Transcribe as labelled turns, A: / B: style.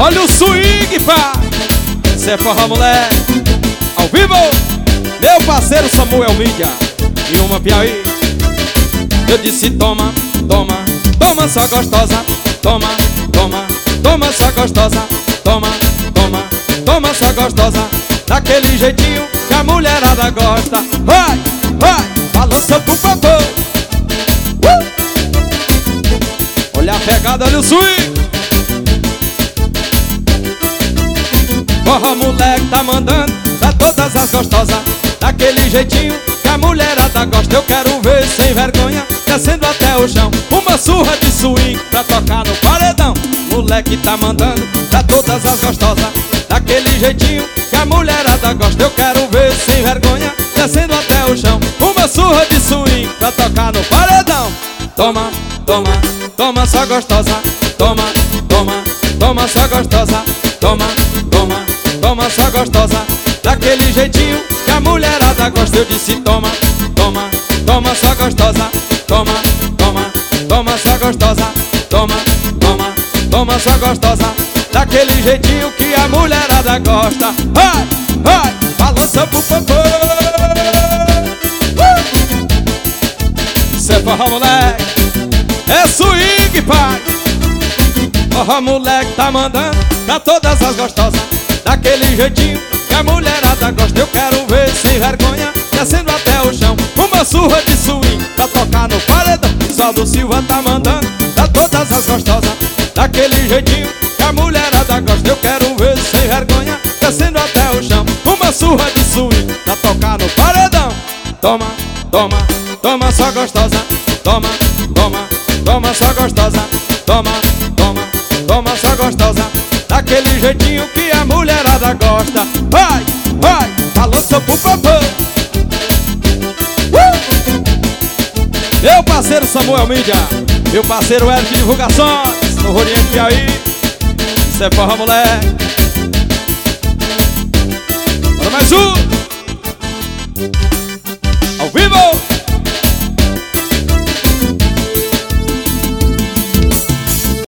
A: Olha o swing, pá. Esse é forró, moleque. Ao vivo, meu parceiro Samuel Mídia e uma Piauí. Eu disse toma, toma, toma só gostosa. Toma, toma, toma só gostosa. Toma, toma, toma só gostosa. Daquele jeitinho que a mulherada gosta. Vai, vai, balança pro favor. Olha a pegada, olha o swing. Forró, moleque, tá mandando pra todas as gostosas. Daquele jeitinho que a mulherada gosta. Eu quero ver sem vergonha descendo até o chão. Uma surra de swing pra tocar no paredão. Moleque tá mandando pra todas as gostosas. Daquele jeitinho que a mulherada gosta. Eu quero ver sem vergonha descendo até o chão. Uma surra de swing pra tocar no paredão. Toma, toma, toma só gostosa. Toma, toma, toma só gostosa. Toma, toma, toma só gostosa. Daquele jeitinho que a mulherada gosta. Eu disse toma, toma, toma só gostosa. Toma, toma, toma só gostosa. Toma, toma, toma só gostosa. Daquele jeitinho que a mulherada gosta. Vai, vai, balança pro popô. Isso é forró, moleque. É swing, pai. Forró, moleque, tá mandando pra todas as gostosas. Daquele jeitinho que a mulherada gosta. Eu quero ver sem vergonha descendo até o chão. Uma surra de swing pra tocar no paredão. Isoldo Silva tá mandando pra todas as gostosas. Daquele jeitinho que a mulherada gosta. Eu quero ver sem vergonha descendo até o chão. Uma surra de swing pra tocar no paredão. Toma, toma, toma só gostosa. Toma, toma, toma só gostosa. Toma, toma, toma só gostosa. Daquele jeitinho que a mulherada gosta. Vai, vai, balança pro papão. Meu parceiro Samuel Mídia, meu parceiro Eric Divulgações, no Oriente Piauí. Isso é forró, moleque. Bora mais um.